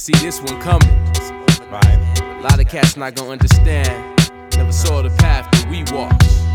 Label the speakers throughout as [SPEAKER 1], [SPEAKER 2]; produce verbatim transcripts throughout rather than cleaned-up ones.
[SPEAKER 1] see this one coming. Right. A lot of cats not gonna understand. Never saw the path that we walked.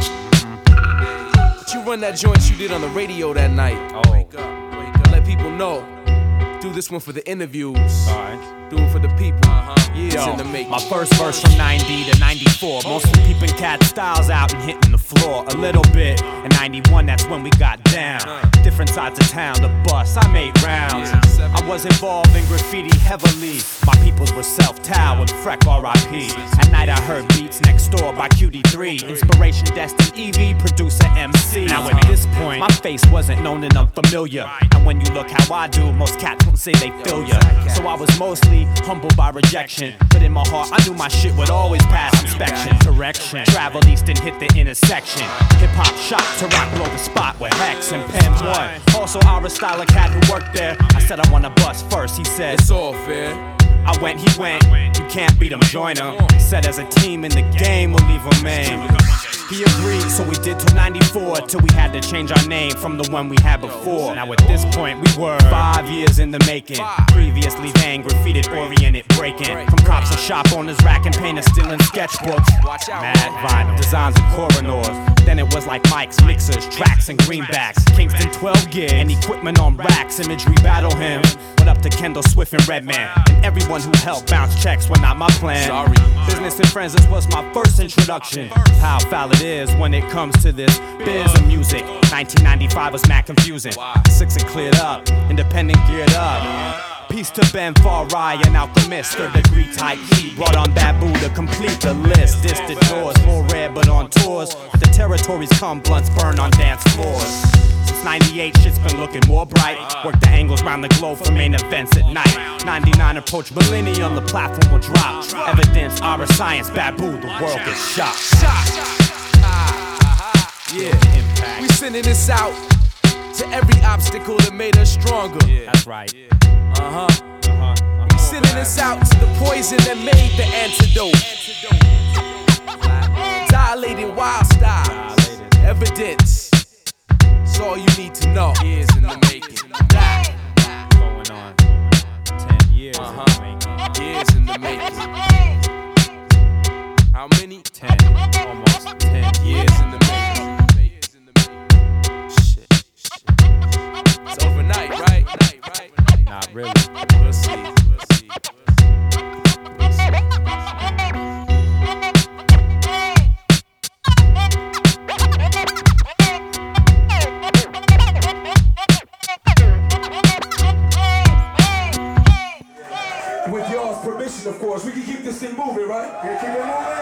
[SPEAKER 1] But you run that joint you did on the radio that night.
[SPEAKER 2] Oh.
[SPEAKER 1] Wake up, wake up. Let people know. Do this one for the interviews.
[SPEAKER 2] Alright.
[SPEAKER 1] Do it for the people. Uh-huh. Years
[SPEAKER 2] Yo,
[SPEAKER 1] in the making.
[SPEAKER 2] my first verse from ninety to ninety-four, mostly peeping cat styles out and hitting the floor a little bit. In ninety-one, that's when we got down. Different sides of town, the bus, I made rounds. I was involved in graffiti heavily. My peoples were Self-Tow and Freck R I P. At night I heard beats next door by Q D three. Inspiration Destined E V, producer M C. Now at this point, my face wasn't known and unfamiliar. And when you look how I do, most cats won't say they feel ya. So I was mostly humbled by rejection. But in my heart, I knew my shit would always pass inspection. Correction. Traveled east and hit the intersection. Hip hop shot to rock blow the spot with Hex and Pen One. Also, our style of cat who worked there. I said I wanna bust first. He said,
[SPEAKER 1] It's all fair.
[SPEAKER 2] I went, he went. You can't beat him, join him. Said as a team in the game, we'll leave him in. He agreed, so we did till ninety-four, till we had to change our name from the one we had before. Now at this point we were five years in the making. Previously van graffitied, oriented, breaking. From cops and shop owners, rack and painters, stealing sketchbooks. Mad vinyl, designs and coroners. Then it was like mics, mixers, tracks and greenbacks. Kingston twelve gear and equipment on racks. Imagery battle him. Went up to Kendall Swift and Redman. And everyone who helped bounce checks were not my plan.
[SPEAKER 1] Sorry.
[SPEAKER 2] Business and friends, this was my first introduction. How foul it is when it comes to this biz of music. nineteen ninety-five was mad confusing. Six had cleared up, independent geared up. Peace to Ben Farai, an alchemist, third degree type heat. Brought on Babu to complete the list. Distant doors, more rare but on tours. At the territories come, blunts burn on dance floors. Since ninety-eight, shit's been looking more bright. Work the angles round the globe for main events at night. ninety-nine approach millennium, the platform will drop. Evidence, our science, Babu, the world gets shot.
[SPEAKER 1] Yeah, we sending this out to every obstacle that made us stronger.
[SPEAKER 2] That's right.
[SPEAKER 1] Uh-huh. Uh-huh. We sending this out to the poison that made the antidote. Dilated wild styles. Evidence. That's all you need to know. Years in the making.
[SPEAKER 2] Going on ten years
[SPEAKER 1] Uh-huh.
[SPEAKER 2] in the making.
[SPEAKER 1] Years in the making. How many?
[SPEAKER 2] Ten. Almost ten
[SPEAKER 1] Years in the making. Shit, shit. It's overnight, right?
[SPEAKER 2] Not really.
[SPEAKER 1] We'll see. We'll see. We'll see.
[SPEAKER 3] With y'all's permission, of course, we can keep this thing moving, right? Yeah, keep it moving.